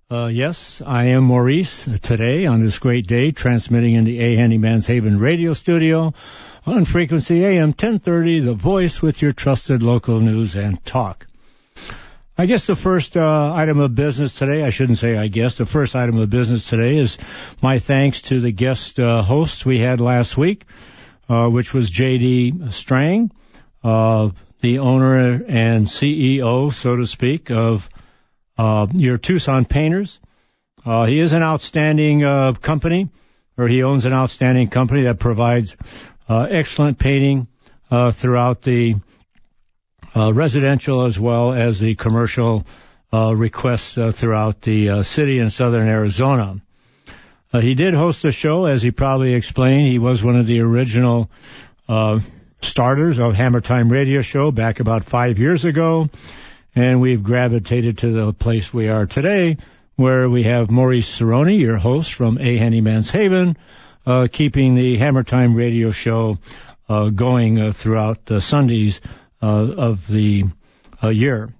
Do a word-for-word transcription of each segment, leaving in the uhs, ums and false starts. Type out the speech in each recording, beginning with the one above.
Uh, yes, I am Maurice uh, today on this great day, transmitting in the A. Handyman's Haven radio studio on frequency A M ten thirty, The Voice, with your trusted local news and talk. I guess the first uh, item of business today, I shouldn't say I guess, the first item of business today is my thanks to the guest uh, hosts we had last week, uh, which was J D. Strang, uh, the owner and C E O, so to speak, of Uh, your Tucson Painters. Uh, he is an outstanding uh, company, or he owns an outstanding company that provides uh, excellent painting uh, throughout the uh, residential as well as the commercial uh, requests uh, throughout the uh, city in southern Arizona. Uh, he did host a show, as he probably explained. He was one of the original uh, starters of Hammer Time Radio Show back about five years ago. And we've gravitated to the place we are today, where we have Maurice Cerrone, your host from A. Handyman's Haven, uh, keeping the Hammer Time radio show uh, going uh, throughout the Sundays uh, of the uh, year.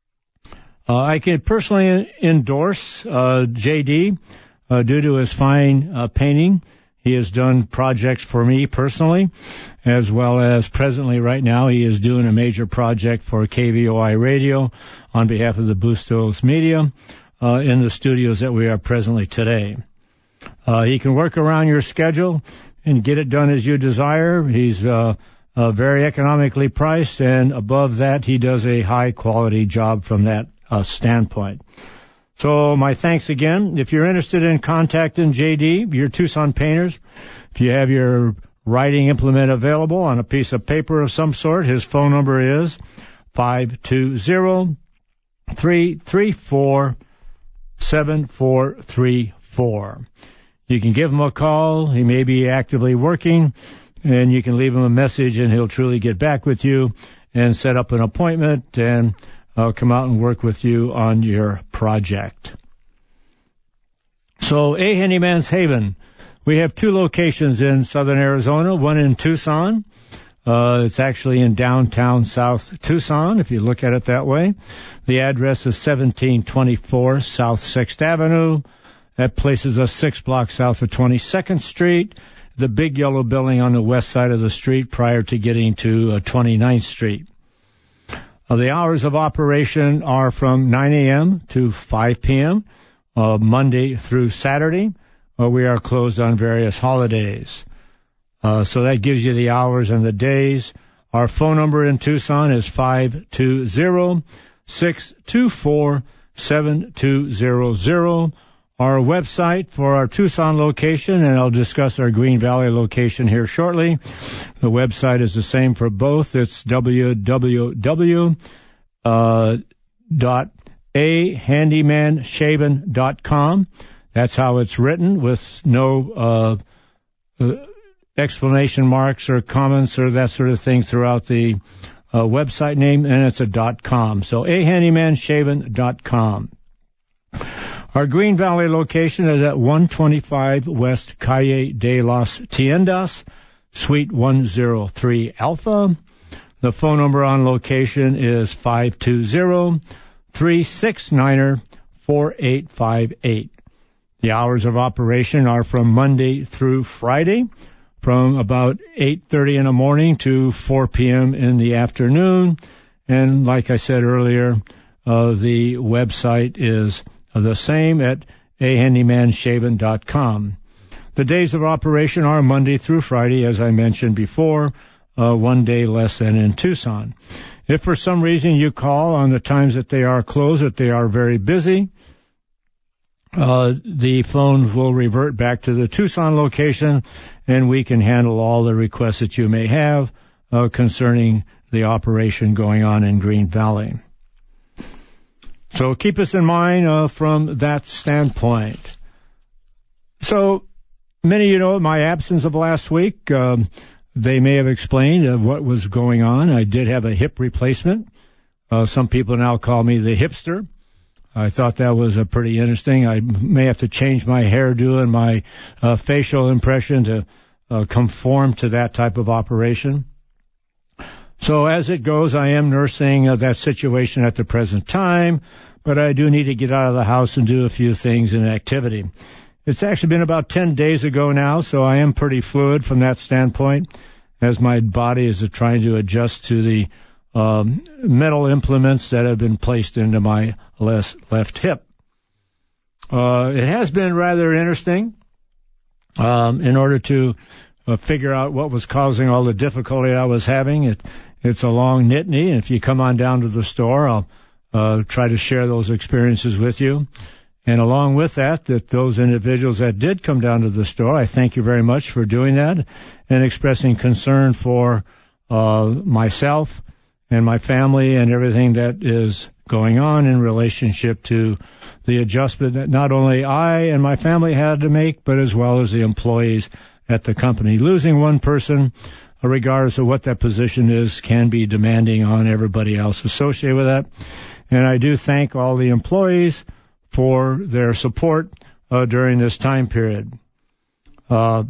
Uh, I can personally endorse uh, J D uh, due to his fine uh, painting. He has done projects for me personally, as well as presently right now he is doing a major project for K V O I Radio on behalf of the Bustos Media uh, in the studios that we are presently today. Uh, he can work around your schedule and get it done as you desire. He's uh, uh, very economically priced, and above that, he does a high-quality job from that uh, standpoint. So my thanks again. If you're interested in contacting J D, your Tucson Painters, if you have your writing implement available on a piece of paper of some sort, his phone number is five two zero, three three four, seven four three four. You can give him a call. He may be actively working, and you can leave him a message, and he'll truly get back with you and set up an appointment and I'll come out and work with you on your project. So, A. Handyman's Haven. We have two locations in southern Arizona, one in Tucson. Uh, it's actually in downtown South Tucson, if you look at it that way. The address is seventeen twenty-four South sixth Avenue. That places us six blocks south of twenty-second Street, the big yellow building on the west side of the street prior to getting to uh, twenty-ninth Street. Uh, the hours of operation are from nine a.m. to five p.m., uh, Monday through Saturday. Uh, we are closed on various holidays. Uh, so that gives you the hours and the days. Our phone number in Tucson is five two zero, six two four, seven two zero zero. Our website for our Tucson location, and I'll discuss our Green Valley location here shortly. The website is the same for both. It's w w w dot a handyman shaven dot com. That's how it's written, with no uh, uh, explanation marks or comments or that sort of thing throughout the uh, website name, and it's a .com. So a handyman shaven dot com. Our Green Valley location is at one twenty-five West Calle de las Tiendas, Suite one oh three Alpha. The phone number on location is five two zero, three six nine, four eight five eight. The hours of operation are from Monday through Friday, from about eight thirty in the morning to four p.m. in the afternoon. And like I said earlier, uh, the website is the same at a handyman shaven dot com. The days of operation are Monday through Friday, as I mentioned before, uh, one day less than in Tucson. If for some reason you call on the times that they are closed, that they are very busy, uh, the phone will revert back to the Tucson location, and we can handle all the requests that you may have uh, concerning the operation going on in Green Valley. So keep us in mind uh, from that standpoint. So many of you know my absence of last week. Um, they may have explained uh, what was going on. I did have a hip replacement. Uh, some people now call me the hipster. I thought that was uh, pretty interesting. I may have to change my hairdo and my uh, facial impression to uh, conform to that type of operation. So as it goes, I am nursing uh, that situation at the present time, but I do need to get out of the house and do a few things in activity. It's actually been about ten days ago now, so I am pretty fluid from that standpoint, as my body is trying to adjust to the um, metal implements that have been placed into my left, left hip. Uh, it has been rather interesting um, in order to uh, figure out what was causing all the difficulty I was having. It, it's a long litany, and if you come on down to the store, I'll uh, try to share those experiences with you. And along with that, that those individuals that did come down to the store, I thank you very much for doing that and expressing concern for uh, myself and my family and everything that is going on in relationship to the adjustment that not only I and my family had to make, but as well as the employees at the company. Losing one person, regardless of what that position is, can be demanding on everybody else associated with that. And I do thank all the employees for their support uh, during this time period. Uh,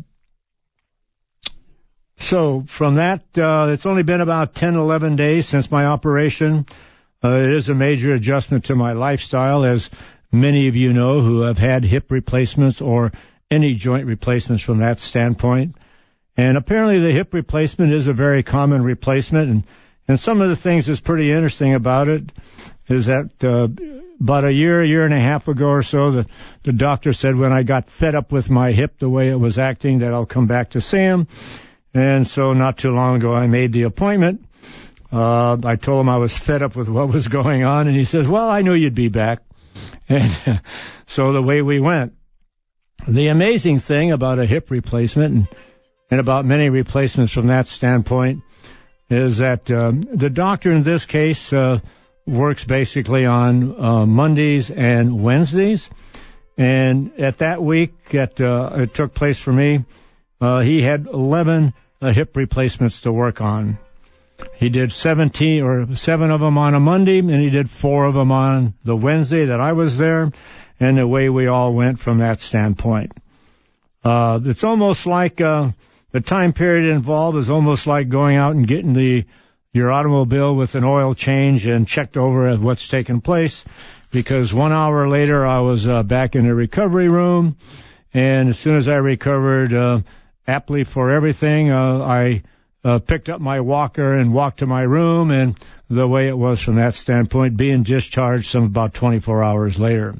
so from that, uh, it's only been about ten, eleven days since my operation. Uh, it is a major adjustment to my lifestyle, as many of you know who have had hip replacements or any joint replacements from that standpoint. And apparently the hip replacement is a very common replacement. And, and some of the things that's pretty interesting about it is that uh, about a year, a year and a half ago or so, the, the doctor said when I got fed up with my hip, the way it was acting, that I'll come back to see him. And so not too long ago, I made the appointment. Uh, I told him I was fed up with what was going on, and he says, well, I knew you'd be back. And so the way we went. The amazing thing about a hip replacement and, and about many replacements from that standpoint is that um, the doctor in this case uh, works basically on uh, Mondays and Wednesdays. And at that week that uh, it took place for me, uh, he had eleven uh, hip replacements to work on. He did seventeen or seven of them on a Monday, and he did four of them on the Wednesday that I was there, and away we all went from that standpoint. Uh, it's almost like uh, the time period involved is almost like going out and getting the your automobile with an oil change and checked over at what's taken place, because one hour later I was uh, back in the recovery room, and as soon as I recovered, uh, aptly for everything, uh, I Uh, picked up my walker and walked to my room, and the way it was from that standpoint, being discharged some about twenty-four hours later.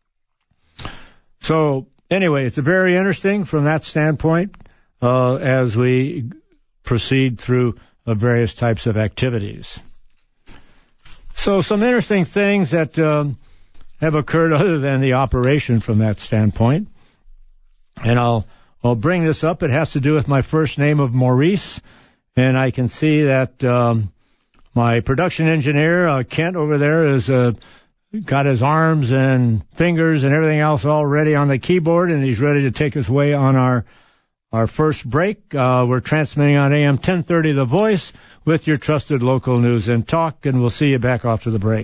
So anyway, it's very interesting from that standpoint uh, as we proceed through uh, various types of activities. So some interesting things that um, have occurred other than the operation from that standpoint. And I'll, I'll bring this up. It has to do with my first name of Maurice. And I can see that um, my production engineer, uh, Kent, over there, has uh, got his arms and fingers and everything else all ready on the keyboard, and he's ready to take us away on our our first break. Uh, we're transmitting on A M ten thirty The Voice with your trusted local news and talk, and we'll see you back after the break.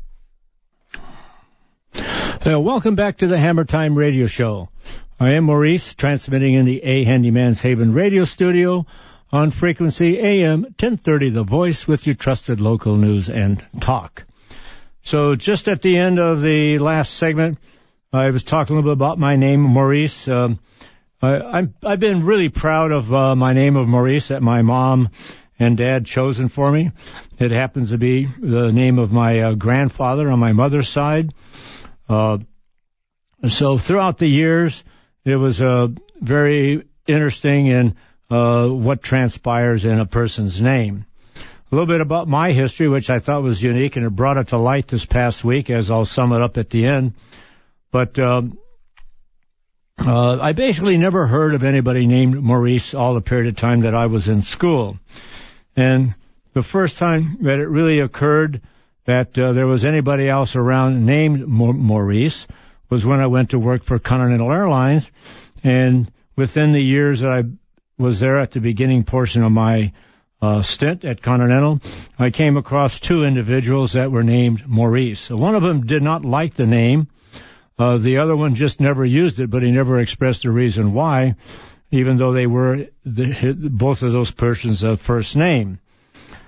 Uh, welcome back to the Hammer Time Radio Show. I am Maurice, transmitting in the A Handyman's Haven radio studio on frequency A M ten thirty The Voice with your trusted local news and talk. So just at the end of the last segment, I was talking a little bit about my name, Maurice. Um, I, I'm, I've been really proud of uh, my name of Maurice that my mom and dad chosen for me. It happens to be the name of my uh, grandfather on my mother's side. Uh, so throughout the years, it was uh, very interesting in Uh, what transpires in a person's name. A little bit about my history, which I thought was unique, and it brought it to light this past week, as I'll sum it up at the end. But um, uh, I basically never heard of anybody named Maurice all the period of time that I was in school. And the first time that it really occurred that uh, there was anybody else around named Maurice was when I went to work for Continental Airlines. And within the years that I was there at the beginning portion of my uh, stint at Continental, I came across two individuals that were named Maurice. One of them did not like the name. Uh, the other one just never used it, but he never expressed a reason why, even though they were the, both of those persons' uh, first name.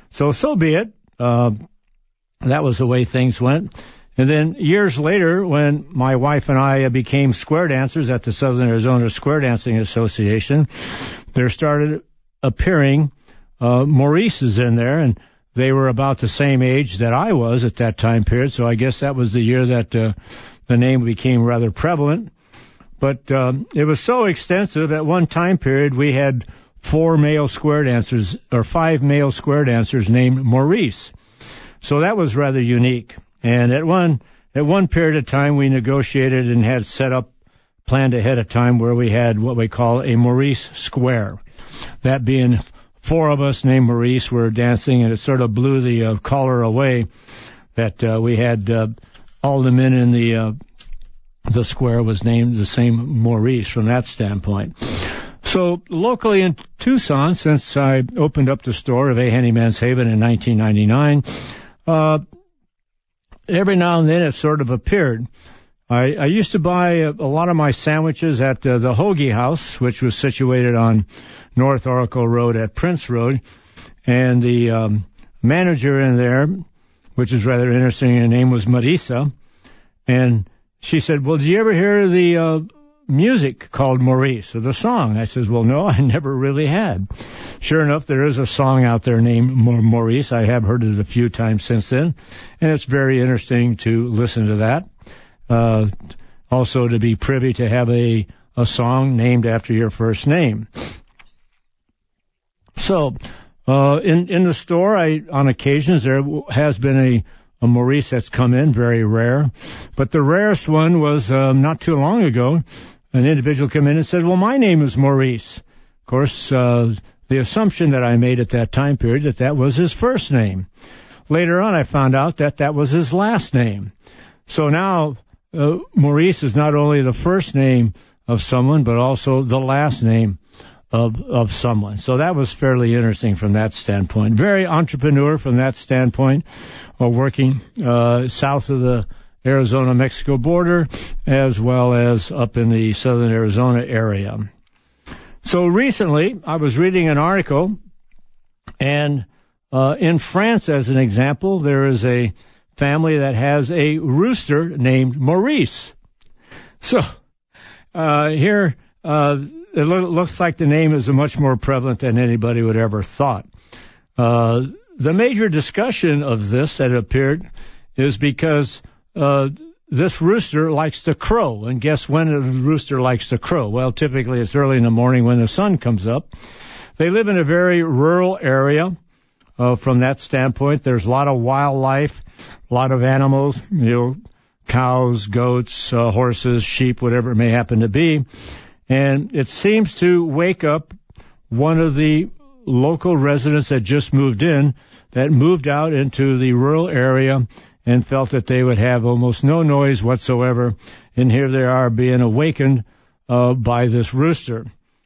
So, so be it. Uh, that was the way things went. And then years later, when my wife and I became square dancers at the Southern Arizona Square Dancing Association, there started appearing uh, Maurices in there, and they were about the same age that I was at that time period, so I guess that was the year that uh, the name became rather prevalent. But um, it was so extensive, at one time period we had four male square dancers, or five male square dancers named Maurice. So that was rather unique. And at one at one period of time we negotiated and had set up, planned ahead of time, where we had what we call a Maurice Square. That being four of us named Maurice were dancing, and it sort of blew the uh, collar away that uh, we had uh, all the men in the uh, the square was named the same Maurice from that standpoint. So locally in Tucson, since I opened up the store of A. Handyman's Haven in nineteen ninety-nine, uh, every now and then it sort of appeared. I, I used to buy a, a lot of my sandwiches at uh, the Hoagie House, which was situated on North Oracle Road at Prince Road, and the um, manager in there, which is rather interesting, her name was Marisa, and she said, well, did you ever hear the uh, music called Maurice, or the song? I says, well, no, I never really had. Sure enough, there is a song out there named Maurice. I have heard it a few times since then, and it's very interesting to listen to that. Uh, also to be privy to have a, a song named after your first name. So, uh, in, in the store, I, on occasions, there has been a, a Maurice that's come in, very rare. But the rarest one was, um, not too long ago, an individual came in and said, well, my name is Maurice. Of course, uh, the assumption that I made at that time period that that was his first name. Later on, I found out that that was his last name. So now, Uh, Maurice is not only the first name of someone, but also the last name of of someone. So that was fairly interesting from that standpoint. Very entrepreneur from that standpoint, uh, working uh, south of the Arizona-Mexico border, as well as up in the southern Arizona area. So recently, I was reading an article, and uh, in France, as an example, there is a family that has a rooster named Maurice. So uh, here, uh, it lo- looks like the name is much more prevalent than anybody would ever thought. Uh, the major discussion of this that appeared is because uh, this rooster likes to crow. And guess when a rooster likes to crow? Well, typically it's early in the morning when the sun comes up. They live in a very rural area. Uh, from that standpoint, there's a lot of wildlife, a lot of animals, you know, cows, goats, uh, horses, sheep, whatever it may happen to be. And it seems to wake up one of the local residents that just moved in, that moved out into the rural area and felt that they would have almost no noise whatsoever. And here they are being awakened uh, by this rooster.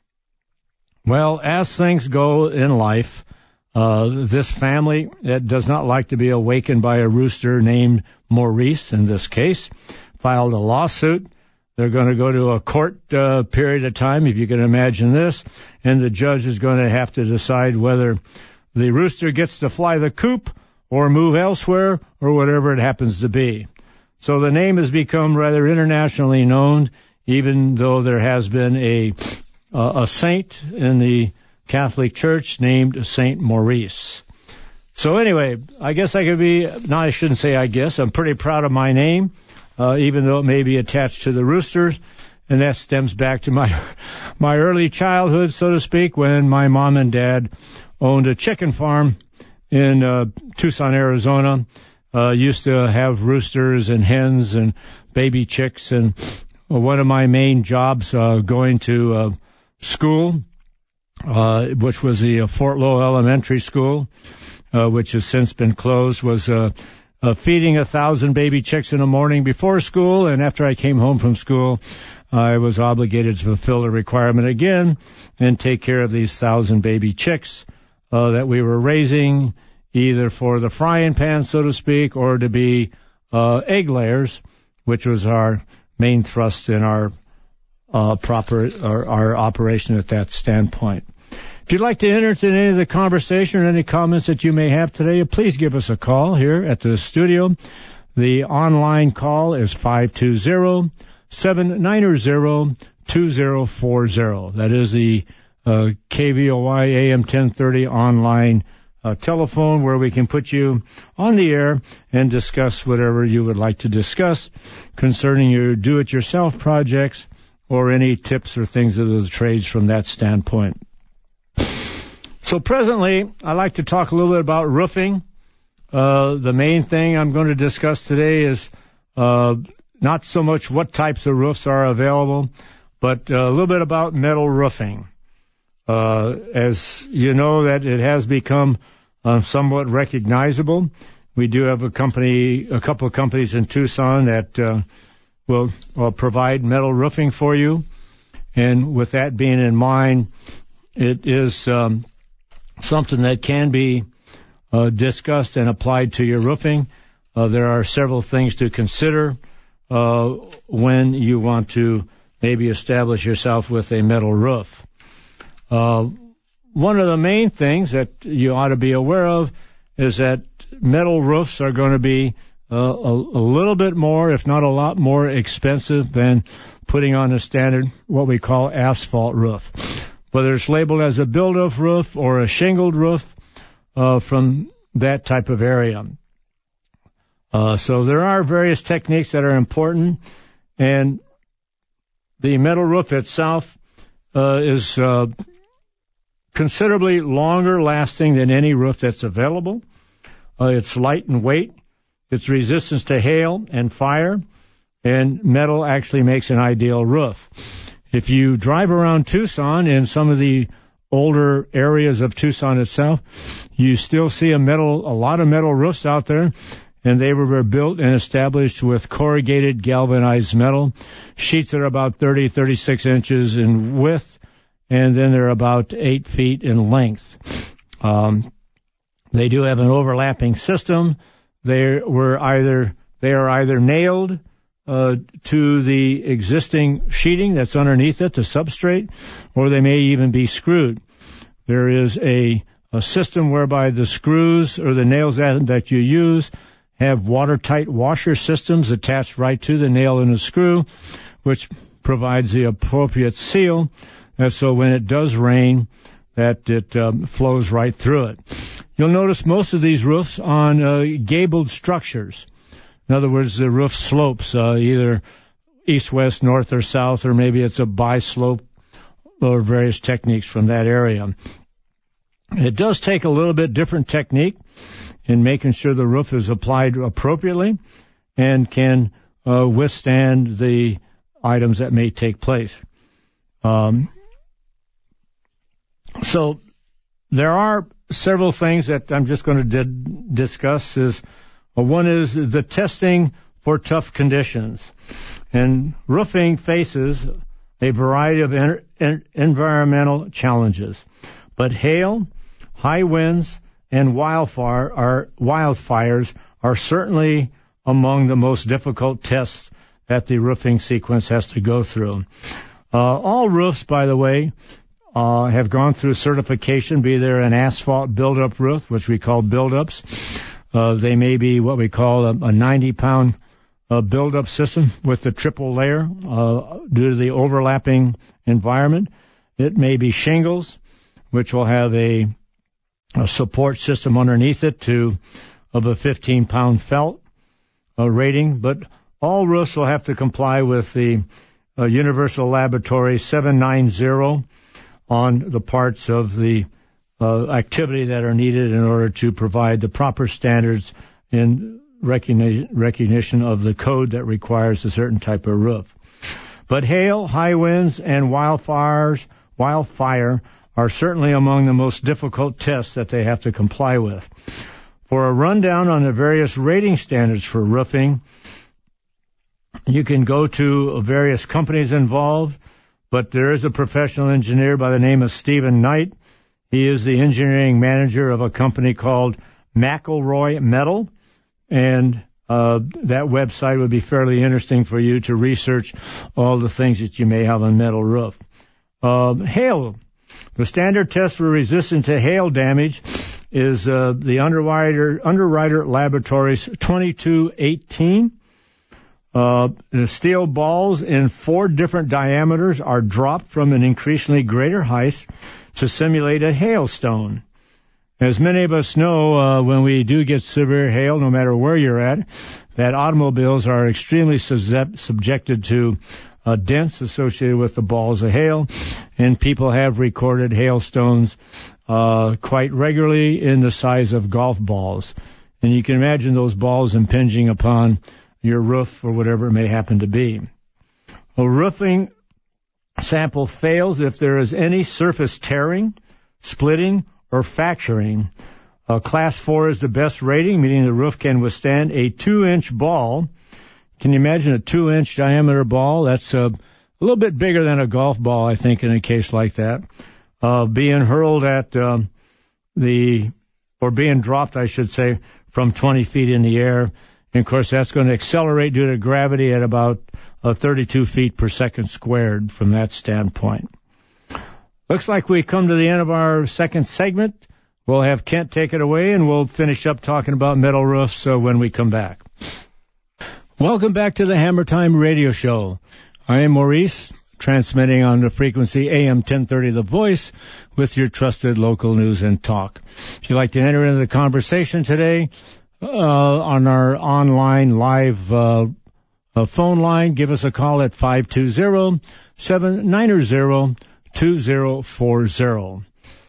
Well, as things go in life, Uh, this family that does not like to be awakened by a rooster named Maurice, in this case, filed a lawsuit. They're going to go to a court uh, period of time, if you can imagine this, and the judge is going to have to decide whether the rooster gets to fly the coop or move elsewhere or whatever it happens to be. So the name has become rather internationally known, even though there has been a uh, a saint in the Catholic Church named Saint Maurice. So anyway, I guess I could be, no, I shouldn't say I guess, I'm pretty proud of my name, uh, even though it may be attached to the roosters, and that stems back to my my early childhood, so to speak, when my mom and dad owned a chicken farm in uh, Tucson, Arizona. Uh, used to have roosters and hens and baby chicks, and one of my main jobs uh, going to uh, school, Uh, which was the uh, Fort Lowell Elementary School, uh, which has since been closed, was uh, uh, feeding a thousand baby chicks in the morning before school, and after I came home from school, I was obligated to fulfill the requirement again and take care of these thousand baby chicks uh, that we were raising, either for the frying pan, so to speak, or to be uh, egg layers, which was our main thrust in our uh, proper our, our operation at that standpoint. If you'd like to enter into any of the conversation or any comments that you may have today, please give us a call here at the studio. The online call is five two zero, seven nine zero, two zero four zero. That is the uh, K V O Y A M ten thirty online uh, telephone where we can put you on the air and discuss whatever you would like to discuss concerning your do-it-yourself projects or any tips or things of the trades from that standpoint. So presently, I'd like to talk a little bit about roofing. Uh, the main thing I'm going to discuss today is uh, not so much what types of roofs are available, but uh, a little bit about metal roofing. Uh, as you know, that it has become uh, somewhat recognizable. We do have a company, a couple of companies in Tucson that uh, will, will provide metal roofing for you. And with that being in mind, it is um, something that can be Uh, discussed and applied to your roofing. Uh, there are several things to consider uh, when you want to maybe establish yourself with a metal roof. Uh, one of the main things that you ought to be aware of is that metal roofs are going to be uh, a, a little bit more, if not a lot more expensive than putting on a standard, what we call asphalt roof. Whether it's labeled as a build-up roof or a shingled roof, Uh, from that type of area. Uh, so there are various techniques that are important, and the metal roof itself uh, is uh, considerably longer lasting than any roof that's available. Uh, it's light in weight. It's resistance to hail and fire, and metal actually makes an ideal roof. If you drive around Tucson in some of the older areas of Tucson itself, you still see a metal, a lot of metal roofs out there, and they were built and established with corrugated galvanized metal, sheets that are about thirty, thirty-six inches in width, and then they're about eight feet in length. Um, they do have an overlapping system. They were either, they are either nailed Uh, to the existing sheeting that's underneath it, the substrate, or they may even be screwed. There is a, a system whereby the screws or the nails that, that you use have watertight washer systems attached right to the nail and the screw, which provides the appropriate seal, and so when it does rain, that it um, flows right through it. You'll notice most of these roofs on uh, gabled structures. In other words, the roof slopes uh, either east, west, north, or south, or maybe it's a bi-slope, or various techniques from that area. It does take a little bit different technique in making sure the roof is applied appropriately and can uh, withstand the items that may take place. Um, so there are several things that I'm just going to di- discuss is Well, one is the testing for tough conditions. And roofing faces a variety of en- en- environmental challenges. But hail, high winds, and wildfire are, wildfires are certainly among the most difficult tests that the roofing sequence has to go through. Uh, all roofs, by the way, uh, have gone through certification, be there an asphalt build-up roof, which we call build-ups. Uh, they may be what we call a, a ninety-pound uh, build-up system with the triple layer uh, due to the overlapping environment. It may be shingles, which will have a, a support system underneath it to of a fifteen-pound felt uh, rating. But all roofs will have to comply with the uh, Universal Laboratory seven ninety on the parts of the Uh, activity that are needed in order to provide the proper standards in recognition, recognition of the code that requires a certain type of roof. But hail, high winds, and wildfires, wildfire are certainly among the most difficult tests that they have to comply with. For a rundown on the various rating standards for roofing, you can go to various companies involved, but there is a professional engineer by the name of Stephen Knight. He is the engineering manager of a company called McElroy Metal, and uh, that website would be fairly interesting for you to research all the things that you may have on metal roof. Uh, hail. The standard test for resistance to hail damage is uh, the Underwriter, Underwriter Laboratories twenty-two eighteen. Uh, the steel balls in four different diameters are dropped from an increasingly greater height to simulate a hailstone. As many of us know, uh, when we do get severe hail, no matter where you're at, that automobiles are extremely sub- subjected to uh, dents associated with the balls of hail, and people have recorded hailstones uh, quite regularly in the size of golf balls. And you can imagine those balls impinging upon your roof or whatever it may happen to be. A roofing sample fails if there is any surface tearing, splitting, or fracturing. Uh, class four is the best rating, meaning the roof can withstand a two-inch ball. Can you imagine a two-inch diameter ball? That's uh, a little bit bigger than a golf ball, I think, in a case like that. Uh, being hurled at um, the, or being dropped, I should say, from twenty feet in the air. And, of course, that's going to accelerate due to gravity at about uh, thirty-two feet per second squared from that standpoint. Looks like we come to the end of our second segment. We'll have Kent take it away, and we'll finish up talking about metal roofs uh, when we come back. Welcome back to the Hammer Time Radio Show. I am Maurice, transmitting on the frequency A M ten thirty The Voice with your trusted local news and talk. If you'd like to enter into the conversation today uh, on our online live uh, uh, phone line, give us a call at five two zero, seven nine zero, two zero four zero.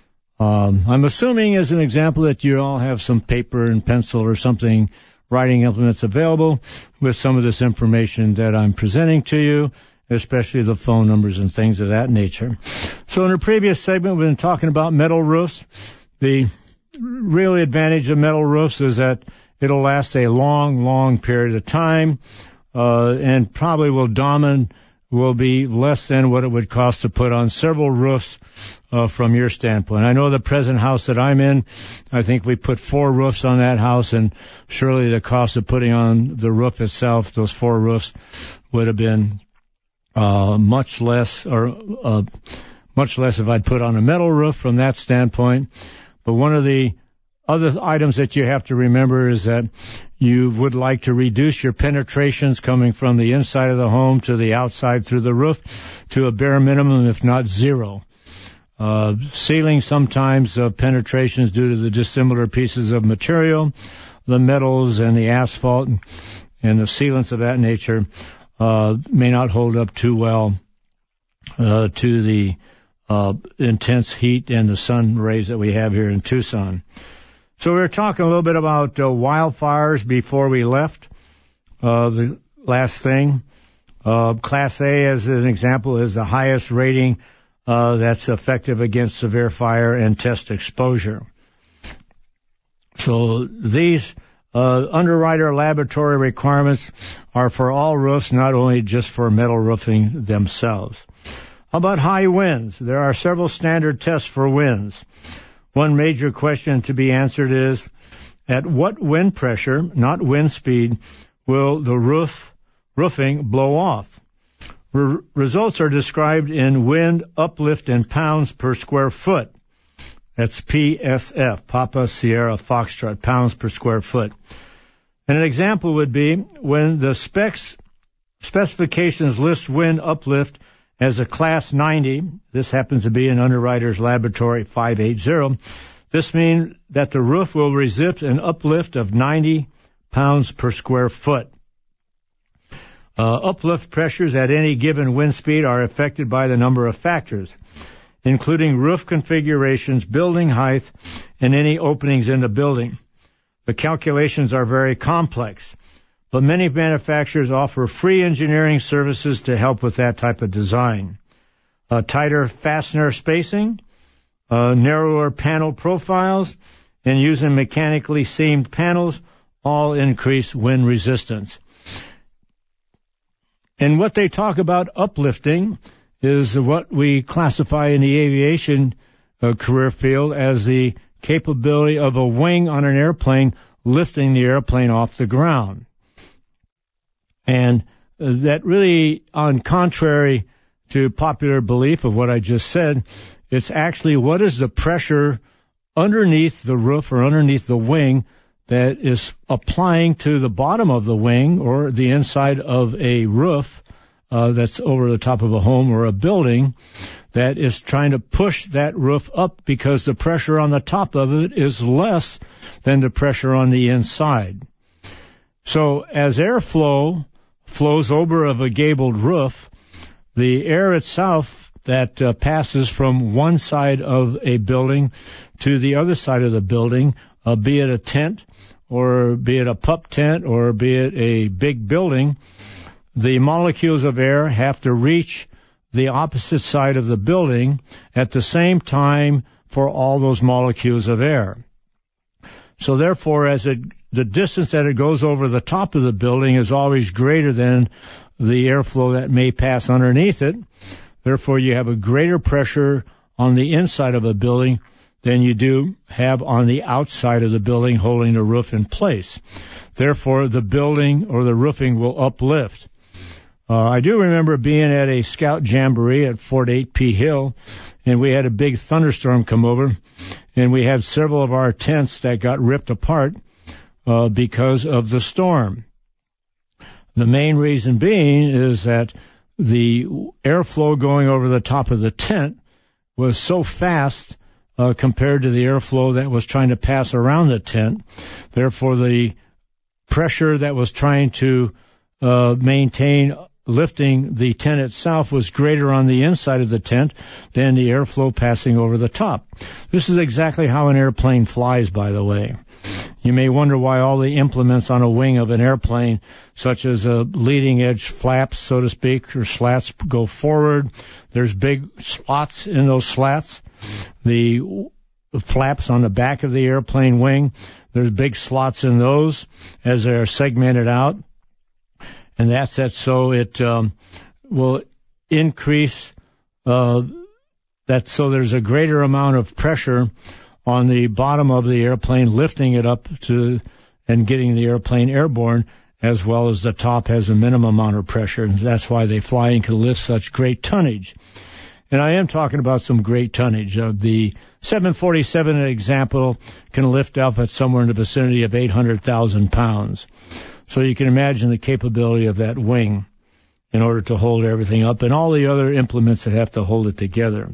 Um, I'm assuming, as an example, that you all have some paper and pencil or something, writing implements available with some of this information that I'm presenting to you, especially the phone numbers and things of that nature. So in the previous segment, we've been talking about metal roofs. The real advantage of metal roofs is that it'll last a long, long period of time, uh, and probably will dominate, will be less than what it would cost to put on several roofs uh, from your standpoint. I know the present house that I'm in, I think we put four roofs on that house, and surely the cost of putting on the roof itself, those four roofs, would have been uh, much less, or uh, much less if I'd put on a metal roof from that standpoint. But one of the other items that you have to remember is that you would like to reduce your penetrations coming from the inside of the home to the outside through the roof to a bare minimum, if not zero. Uh, ceiling sometimes uh, penetrations due to the dissimilar pieces of material, the metals and the asphalt and, and the sealants of that nature uh, may not hold up too well uh, to the uh, intense heat and the sun rays that we have here in Tucson. So we were talking a little bit about uh, wildfires before we left. Uh, the last thing, uh, Class A, as an example, is the highest rating uh, that's effective against severe fire and test exposure. So these uh, Underwriter Laboratory requirements are for all roofs, not only just for metal roofing themselves. How about high winds? There are several standard tests for winds. One major question to be answered is, at what wind pressure, not wind speed, will the roof roofing blow off? Re- results are described in wind uplift in pounds per square foot. That's P S F, Papa Sierra Foxtrot, pounds per square foot. And an example would be when the specs specifications list wind uplift as a class ninety, this happens to be an Underwriter's Laboratory five eighty. This means that the roof will resist an uplift of ninety pounds per square foot. Uh, uplift pressures at any given wind speed are affected by the number of factors, including roof configurations, building height, and any openings in the building. The calculations are very complex, but many manufacturers offer free engineering services to help with that type of design. Uh, tighter fastener spacing, uh, narrower panel profiles, and using mechanically seamed panels all increase wind resistance. And what they talk about uplifting is what we classify in the aviation uh, career field as the capability of a wing on an airplane lifting the airplane off the ground. And that really, on contrary to popular belief of what I just said, It's actually what is the pressure underneath the roof or underneath the wing that is applying to the bottom of the wing or the inside of a roof uh, that's over the top of a home or a building that is trying to push that roof up because the pressure on the top of it is less than the pressure on the inside. So as airflow flows over of a gabled roof, the air itself that uh, passes from one side of a building to the other side of the building, uh, be it a tent or be it a pup tent or be it a big building, the molecules of air have to reach the opposite side of the building at the same time for all those molecules of air. So therefore, as it, the distance that it goes over the top of the building is always greater than the airflow that may pass underneath it. Therefore, you have a greater pressure on the inside of a building than you do have on the outside of the building holding the roof in place. Therefore, the building or the roofing will uplift. Uh, I do remember being at a scout jamboree at Fort eight P Hill, and we had a big thunderstorm come over, and we had several of our tents that got ripped apart uh, because of the storm. The main reason being is that the airflow going over the top of the tent was so fast uh, compared to the airflow that was trying to pass around the tent. Therefore, the pressure that was trying to uh, maintain lifting the tent itself was greater on the inside of the tent than the airflow passing over the top. This is exactly how an airplane flies, by the way. You may wonder why all the implements on a wing of an airplane, such as a leading edge flaps, so to speak, or slats, go forward. There's big slots in those slats. The flaps on the back of the airplane wing, there's big slots in those as they're segmented out. And that's it, so it um, will increase uh, that, so there's a greater amount of pressure on the bottom of the airplane, lifting it up to and getting the airplane airborne, as well as the top has a minimum amount of pressure, and that's why they fly and can lift such great tonnage. And I am talking about some great tonnage. Uh, the seven forty-seven, an example, can lift off at somewhere in the vicinity of eight hundred thousand pounds. So you can imagine the capability of that wing in order to hold everything up and all the other implements that have to hold it together.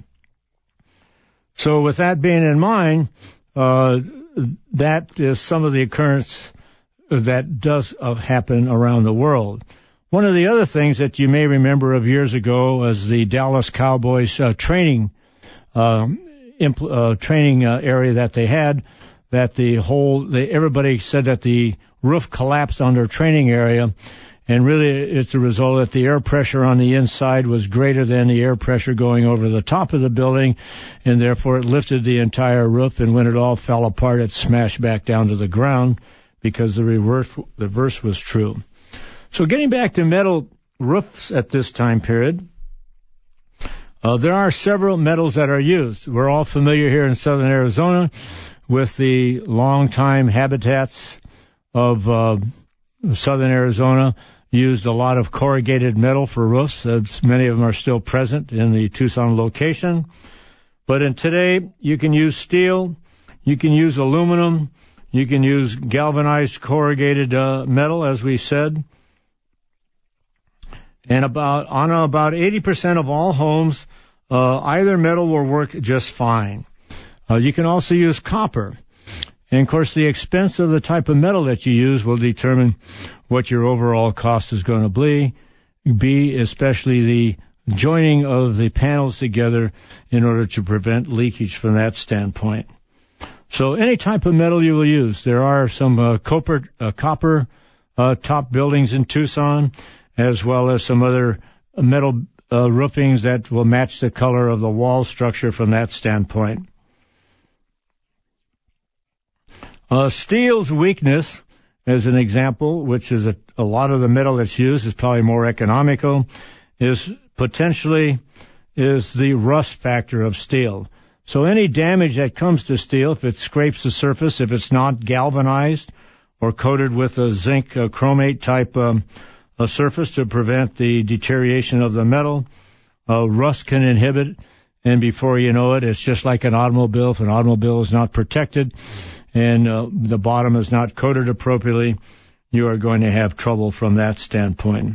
So with that being in mind, uh, that is some of the occurrence that does uh, happen around the world. One of the other things that you may remember of years ago was the Dallas Cowboys uh, training uh, impl- uh, training uh, area that they had, that the whole, they, everybody said that the roof collapsed on their training area, and really it's a result that the air pressure on the inside was greater than the air pressure going over the top of the building, and therefore it lifted the entire roof, and when it all fell apart, it smashed back down to the ground because the reverse, the reverse was true. So getting back to metal roofs at this time period, uh, there are several metals that are used. We're all familiar here in southern Arizona with the long-time habitats of uh, southern Arizona, used a lot of corrugated metal for roofs. As many of them are still present in the Tucson location. But in today, you can use steel, you can use aluminum, you can use galvanized corrugated uh, metal, as we said. And about on about eighty percent of all homes, uh, either metal will work just fine. Uh, you can also use copper. And, of course, the expense of the type of metal that you use will determine what your overall cost is going to be, be especially the joining of the panels together in order to prevent leakage from that standpoint. So any type of metal you will use. There are some uh, copper, uh, copper uh, top buildings in Tucson, as well as some other metal uh, roofings that will match the color of the wall structure from that standpoint. Uh, steel's weakness, as an example, which is a, a lot of the metal that's used is probably more economical, is potentially is the rust factor of steel. So any damage that comes to steel, if it scrapes the surface, if it's not galvanized or coated with a zinc uh, chromate type um, a surface to prevent the deterioration of the metal, uh, rust can inhibit and before you know it, it's just like an automobile. If an automobile is not protected and uh, the bottom is not coated appropriately, you are going to have trouble from that standpoint.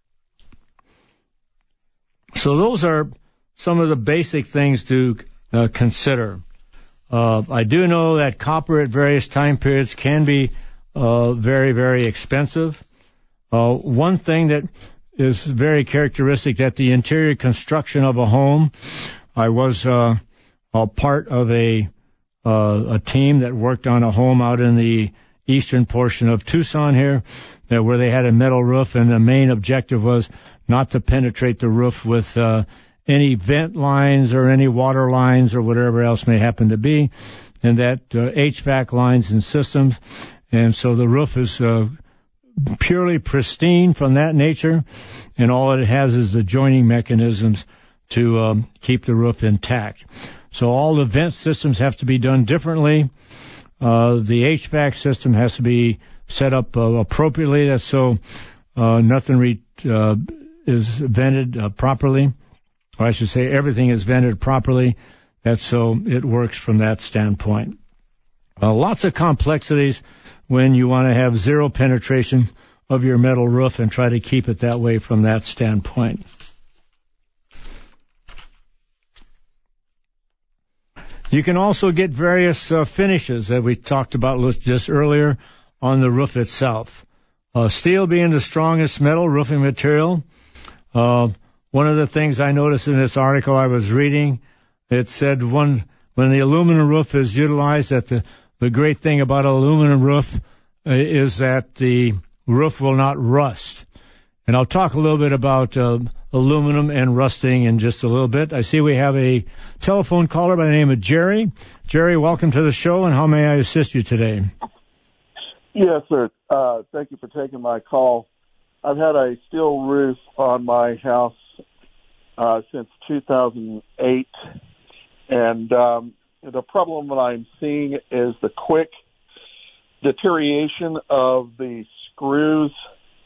So those are some of the basic things to uh, consider. Uh, I do know that copper at various time periods can be uh, very, very expensive. Uh, one thing that is very characteristic that the interior construction of a home, I was uh, a part of a uh, a team that worked on a home out in the eastern portion of Tucson here, that where they had a metal roof, and the main objective was not to penetrate the roof with uh, any vent lines or any water lines or whatever else may happen to be, and that uh, H V A C lines and systems. And so the roof is uh, purely pristine from that nature, and all it has is the joining mechanisms to um, keep the roof intact. So all the vent systems have to be done differently. Uh, the H V A C system has to be set up uh, appropriately, that's so uh, nothing re- uh, is vented uh, properly, or I should say everything is vented properly. That's so it works from that standpoint. Uh, lots of complexities when you want to have zero penetration of your metal roof and try to keep it that way from that standpoint. You can also get various uh, finishes that we talked about just earlier on the roof itself. Uh, steel being the strongest metal roofing material. Uh, one of the things I noticed in this article I was reading, it said one, when the aluminum roof is utilized, that the, the great thing about an aluminum roof uh, is that the roof will not rust. And I'll talk a little bit about uh, aluminum and rusting in just a little bit. I see we have a telephone caller by the name of Jerry. Jerry, welcome to the show, and how may I assist you today? Yes, sir. Uh, thank you for taking my call. I've had a steel roof on my house uh, since two thousand eight, and um, the problem that I'm seeing is the quick deterioration of the screws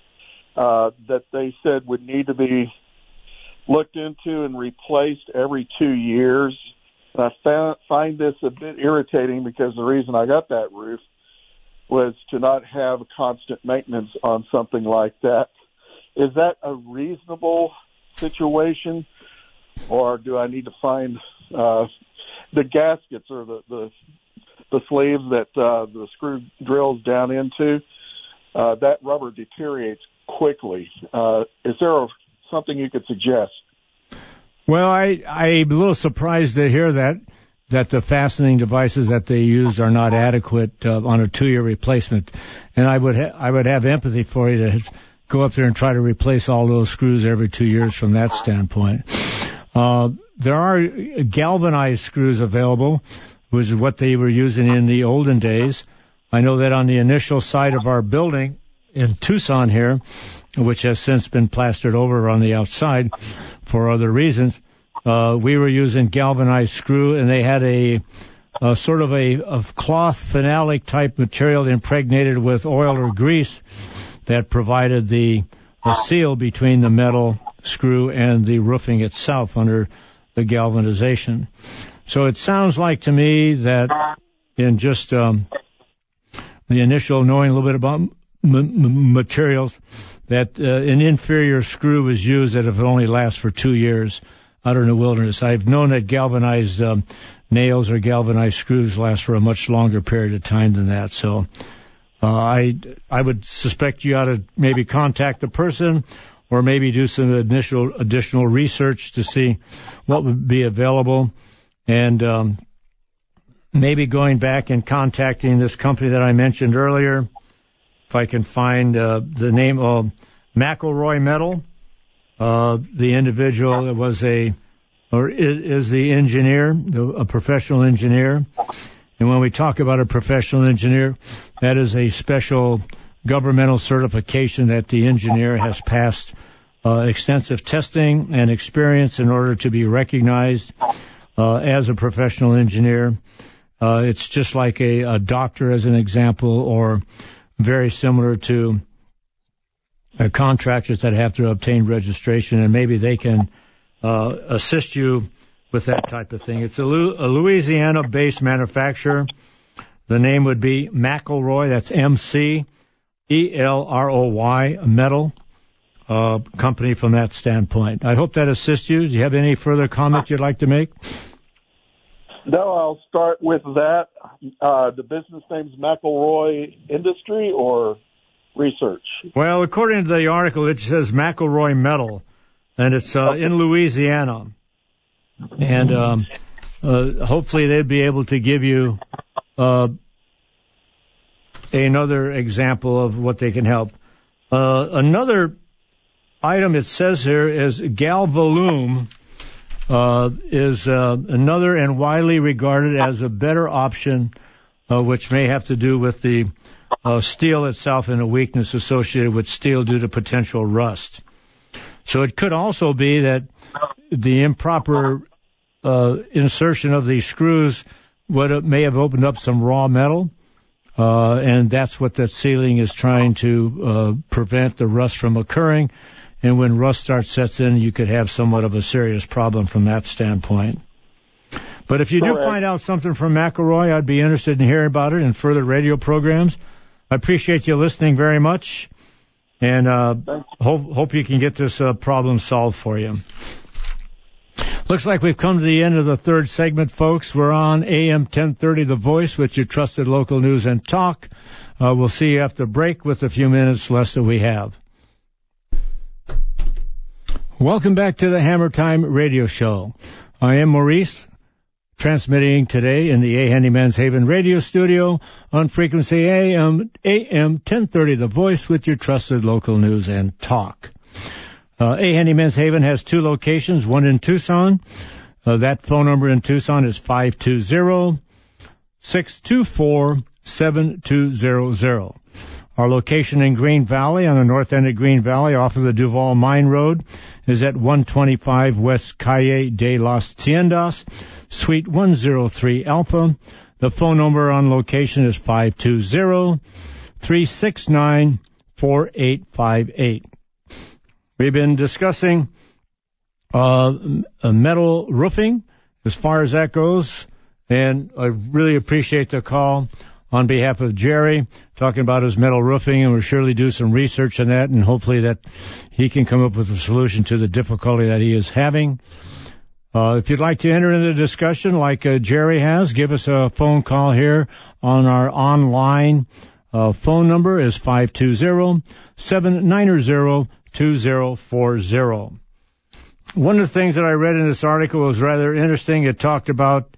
uh, that they said would need to be looked into and replaced every two years. And I found, find this a bit irritating because the reason I got that roof was to not have constant maintenance on something like that. Is that a reasonable situation, or do I need to find uh, the gaskets or the, the, the sleeves that uh, the screw drills down into? Uh, that rubber deteriorates quickly. Uh, is there a, something you could suggest? Well, I, I'm a little surprised to hear that. that the fastening devices that they use are not adequate uh, on a two-year replacement. And I would ha- I would have empathy for you to go up there and try to replace all those screws every two years from that standpoint. Uh, there are galvanized screws available, which is what they were using in the olden days. I know that on the initial site of our building in Tucson here, which has since been plastered over on the outside for other reasons, Uh, we were using galvanized screw, and they had a, a sort of a of cloth phenolic type material impregnated with oil or grease that provided the, the seal between the metal screw and the roofing itself under the galvanization. So it sounds like to me that in just um, the initial knowing a little bit about m- m- materials, that uh, an inferior screw was used that if it only lasts for two years out in the wilderness. I've known that galvanized um, nails or galvanized screws last for a much longer period of time than that. So uh, I I would suspect you ought to maybe contact the person or maybe do some initial additional research to see what would be available, and um, maybe going back and contacting this company that I mentioned earlier, if I can find uh, the name of McElroy Metal. Uh, the individual that was a, or is, is the engineer, a professional engineer. And when we talk about a professional engineer, that is a special governmental certification that the engineer has passed uh, extensive testing and experience in order to be recognized uh, as a professional engineer. Uh, it's just like a, a doctor, as an example, or very similar to Uh, contractors that have to obtain registration, and maybe they can uh, assist you with that type of thing. It's a, Lu- a Louisiana-based manufacturer. The name would be McElroy. That's M C E L R O Y, metal uh, company from that standpoint. I hope that assists you. Do you have any further comments you'd like to make? No, I'll start with that. Uh, the business name's McElroy Industry or Research? Well, according to the article, it says McElroy Metal, and it's uh, in Louisiana. And um, uh, hopefully they'd be able to give you uh, another example of what they can help. Uh, another item it says here is Galvalume. Uh, is uh, another and widely regarded as a better option, uh, which may have to do with the uh, steel itself and a weakness associated with steel due to potential rust. So it could also be that the improper uh, insertion of these screws would have, may have opened up some raw metal, uh, and that's what that sealing is trying to uh, prevent the rust from occurring. And when rust starts sets in, you could have somewhat of a serious problem from that standpoint. But if you do find out something from McElroy, I'd be interested in hearing about it in further radio programs. I appreciate you listening very much, and uh, hope hope you can get this uh, problem solved for you. Looks like we've come to the end of the third segment, folks. We're on A M ten thirty, The Voice, with your trusted local news and talk. Uh, we'll see you after break with a few minutes less that we have. Welcome back to the Hammer Time Radio Show. I am Maurice, transmitting today in the A. Handyman's Haven radio studio on frequency A M A M ten thirty, The Voice, with your trusted local news and talk. Uh, A. Handyman's Haven has two locations, one in Tucson. Uh, that phone number in Tucson is five two zero, six two four, seven two zero zero. Our location in Green Valley, on the north end of Green Valley, off of the Duval Mine Road, is at one twenty-five West Calle de las Tiendas, Suite one oh three Alpha. The phone number on location is five two zero, three six nine, four eight five eight. We've been discussing uh, metal roofing as far as that goes, and I really appreciate the call on behalf of Jerry, talking about his metal roofing, and we'll surely do some research on that, and hopefully that he can come up with a solution to the difficulty that he is having. Uh, if you'd like to enter into the discussion like uh, Jerry has, give us a phone call here on our online uh, phone number is five two zero, seven nine zero, two zero four zero. One of the things that I read in this article was rather interesting. It talked about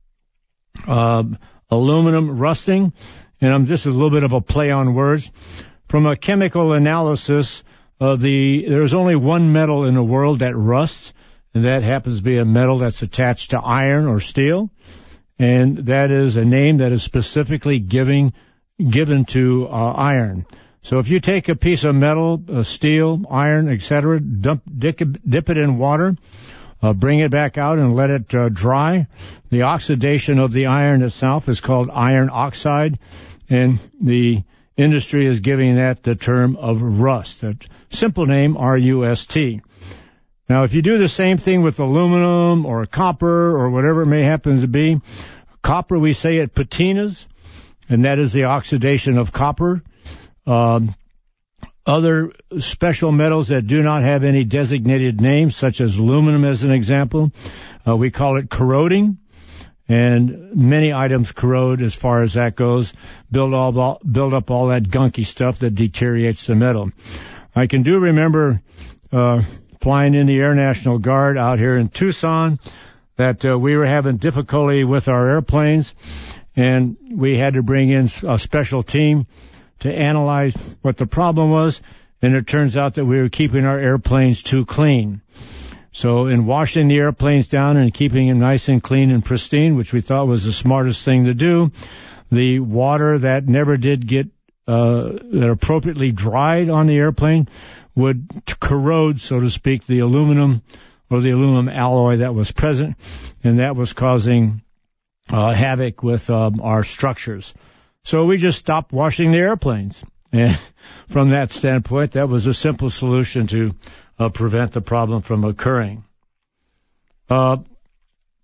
uh, aluminum rusting, and I'm just a little bit of a play on words. From a chemical analysis of the, there's only one metal in the world that rusts, and that happens to be a metal that's attached to iron or steel, and that is a name that is specifically giving, given to uh, iron. So if you take a piece of metal, uh, steel, iron, et cetera, dump, dip, dip it in water, Uh, bring it back out and let it uh, dry. The oxidation of the iron itself is called iron oxide, and the industry is giving that the term of rust. A simple name, R U S T. Now, if you do the same thing with aluminum or copper or whatever it may happen to be, copper, we say it patinas, and that is the oxidation of copper. Um, Other special metals that do not have any designated name, such as aluminum as an example, uh, we call it corroding, and many items corrode as far as that goes, build, all, build up all that gunky stuff that deteriorates the metal. I can do remember uh, flying in the Air National Guard out here in Tucson that uh, we were having difficulty with our airplanes, and we had to bring in a special team to analyze what the problem was, and it turns out that we were keeping our airplanes too clean. So in washing the airplanes down and keeping them nice and clean and pristine, which we thought was the smartest thing to do, the water that never did get uh, that appropriately dried on the airplane would corrode, so to speak, the aluminum or the aluminum alloy that was present, and that was causing uh, havoc with um, our structures. So we just stopped washing the airplanes. And from that standpoint, that was a simple solution to uh, prevent the problem from occurring. Uh,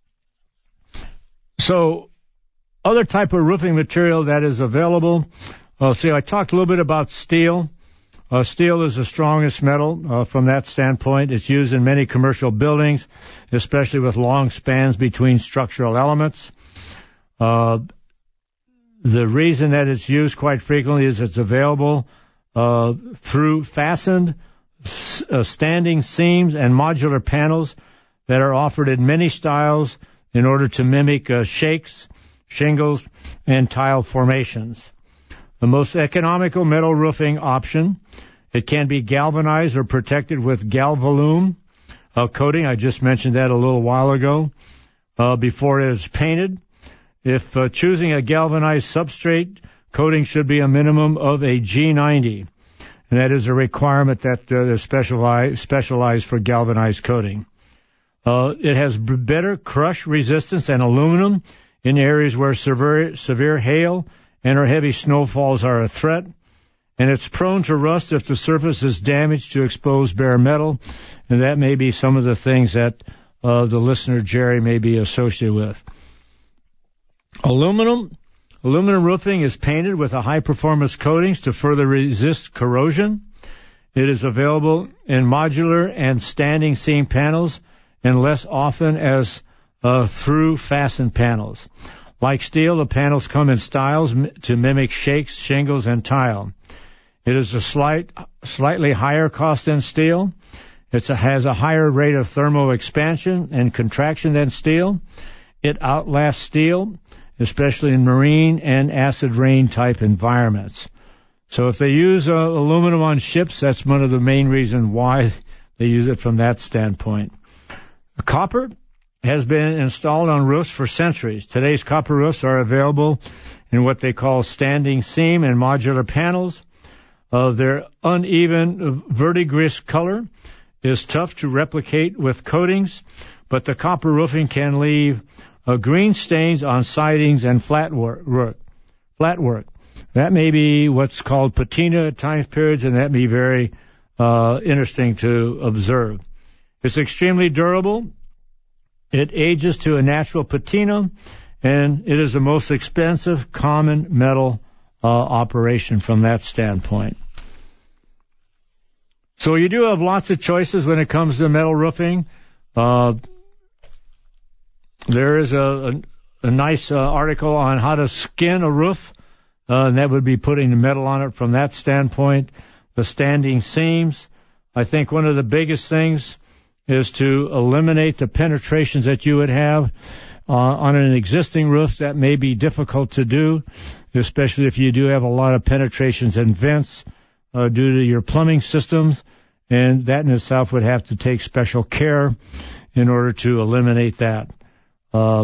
So other type of roofing material that is available, uh, see, I talked a little bit about steel. Uh, steel is the strongest metal uh, from that standpoint. It's used in many commercial buildings, especially with long spans between structural elements. Uh, the reason that it's used quite frequently is it's available uh, through fastened s- uh, standing seams and modular panels that are offered in many styles in order to mimic uh, shakes, shingles, and tile formations. The most economical metal roofing option, it can be galvanized or protected with Galvalume uh, coating. I just mentioned that a little while ago, uh, before it is painted. If uh, choosing a galvanized substrate, coating should be a minimum of a G ninety, and that is a requirement that uh, is specialized, specialized for galvanized coating. Uh, it has b- better crush resistance than aluminum in areas where severe, severe hail and or heavy snowfalls are a threat, and it's prone to rust if the surface is damaged to expose bare metal, and that may be some of the things that uh, the listener, Jerry, may be associated with. Aluminum. Aluminum roofing is painted with a high-performance coatings to further resist corrosion. It is available in modular and standing seam panels, and less often as uh, through fastened panels. Like steel, the panels come in styles m- to mimic shakes, shingles, and tile. It is a slight, slightly higher cost than steel. It has a higher rate of thermal expansion and contraction than steel. It outlasts steel, especially in marine and acid rain type environments. So if they use uh, aluminum on ships, that's one of the main reasons why they use it from that standpoint. Copper has been installed on roofs for centuries. Today's copper roofs are available in what they call standing seam and modular panels. Uh, their uneven verdigris color is tough to replicate with coatings, but the copper roofing can leave uh, green stains on sidings and flat work. Flat work. That may be what's called patina at times periods, and that may be very uh, interesting to observe. It's extremely durable. It ages to a natural patina, and it is the most expensive common metal uh, operation from that standpoint. So you do have lots of choices when it comes to metal roofing. Uh, there is a, a, a nice uh, article on how to skin a roof, uh, and that would be putting the metal on it from that standpoint. The standing seams. I think one of the biggest things is to eliminate the penetrations that you would have uh, on an existing roof. That may be difficult to do, especially if you do have a lot of penetrations and vents uh, due to your plumbing systems, and that in itself would have to take special care in order to eliminate that. Uh,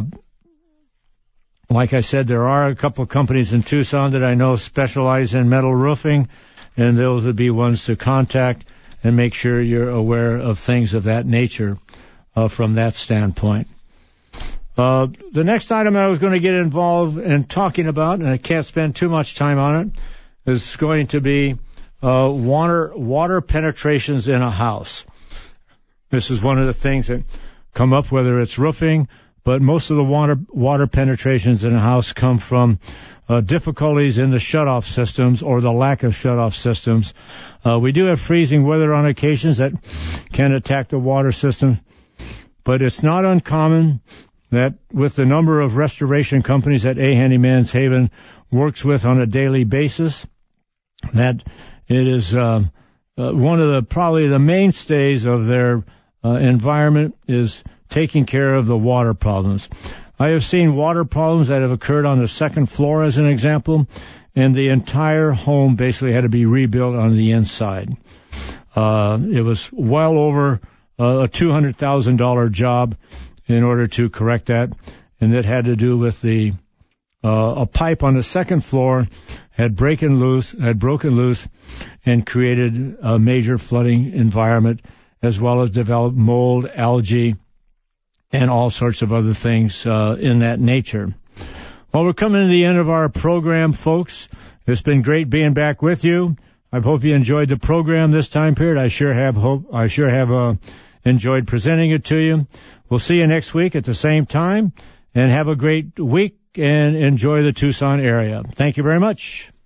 like I said, there are a couple of companies in Tucson that I know specialize in metal roofing, and those would be ones to contact and make sure you're aware of things of that nature uh, from that standpoint. Uh, the next item I was going to get involved in talking about, and I can't spend too much time on it, is going to be uh, water water penetrations in a house. This is one of the things that come up, whether it's roofing, but most of the water water penetrations in a house come from uh, difficulties in the shutoff systems or the lack of shutoff systems. Uh, we do have freezing weather on occasions that can attack the water system, but it's not uncommon that with the number of restoration companies that A. Handyman's Haven works with on a daily basis, that it is uh, uh, one of the probably the mainstays of their uh, environment is taking care of the water problems. I have seen water problems that have occurred on the second floor, as an example, and the entire home basically had to be rebuilt on the inside. Uh, it was well over uh, a two hundred thousand dollars job in order to correct that, and that had to do with the uh, a pipe on the second floor had broken loose, had broken loose, and created a major flooding environment, as well as developed mold, algae, and all sorts of other things uh, in that nature. Well, we're coming to the end of our program, folks. It's been great being back with you. I hope you enjoyed the program this time period. I sure have hope. I sure have uh, enjoyed presenting it to you. We'll see you next week at the same time. and have a great week and enjoy the Tucson area. Thank you very much.